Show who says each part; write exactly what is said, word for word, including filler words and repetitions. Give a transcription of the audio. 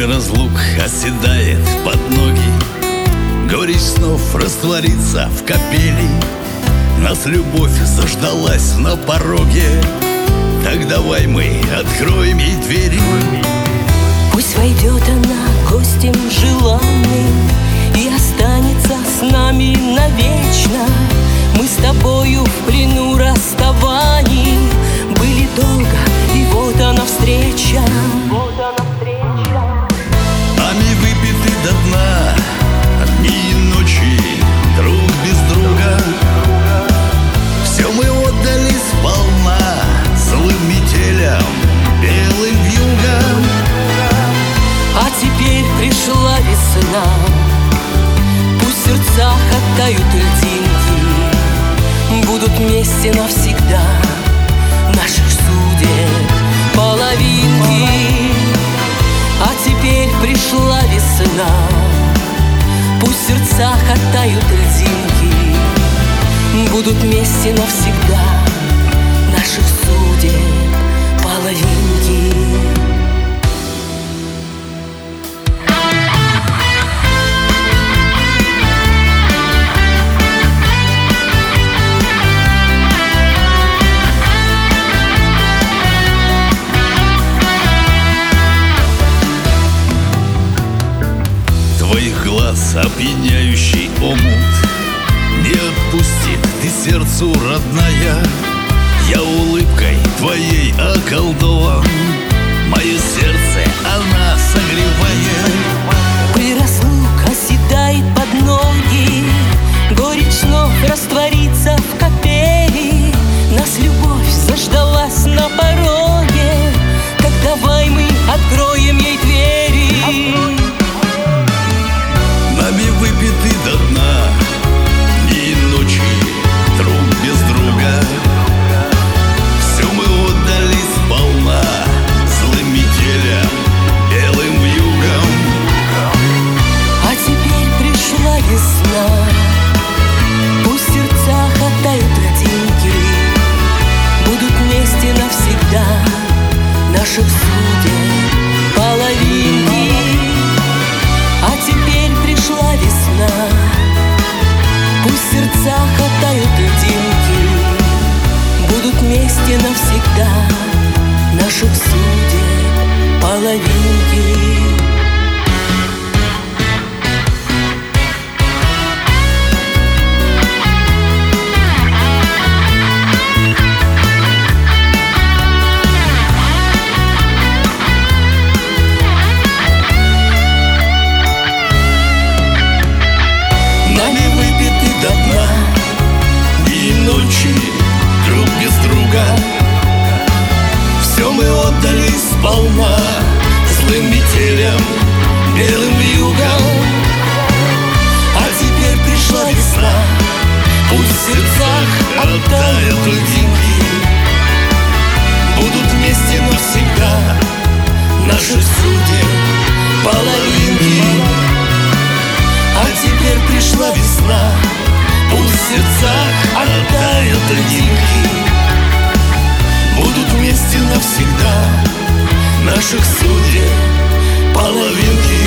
Speaker 1: разлук оседает под ноги, горечь снов растворится в капели. Нас любовь заждалась на пороге, так давай мы откроем ей двери.
Speaker 2: Пусть войдет она гостем желанным и останется с нами навечно. Мы с тобою в плену расставаний были долго, и вот она встреча. Вот она встреча.
Speaker 1: Нами выпиты до дна дни и ночи, друг без друга. Все мы отдали сполна злым метелям, белым вьюгам.
Speaker 2: А теперь пришла весна, пусть в сердцах оттают льдинки, будут вместе навсегда наших судеб половинки. А теперь пришла весна, пусть в сердцах оттают льдинки, будут вместе навсегда наших судеб половинки.
Speaker 1: Твоих глаз опьяняющий омут не отпустит ты сердцу, родная. Я улыбкой твоей околдован, мое сердце она согревает.
Speaker 2: Пыль разлук оседает под ноги, горечь снов растворится в капели. Нас любовь заждалась на пороге, так давай мы откроем ей двери.
Speaker 1: Нами выпиты до дна дни и ночи, друг без друга. Все мы отдали сполна злым метелям, белым вьюгам.
Speaker 2: А теперь пришла весна, пусть в сердцах оттают льдинки, будут вместе навсегда наших судеб половинки. А теперь пришла весна, пусть в сердцах оттают льдинки, будут вместе навсегда наших судеб половинки.
Speaker 1: Ночи, друг без друга. Все мы отдали сполна злым метелям, белым вьюгам. А теперь пришла весна, пусть в сердцах оттают льдинки, будут вместе навсегда наших судеб половинки. А теперь пришла весна, пусть в сердцах оттают льдинки, будут вместе навсегда наших судеб половинки.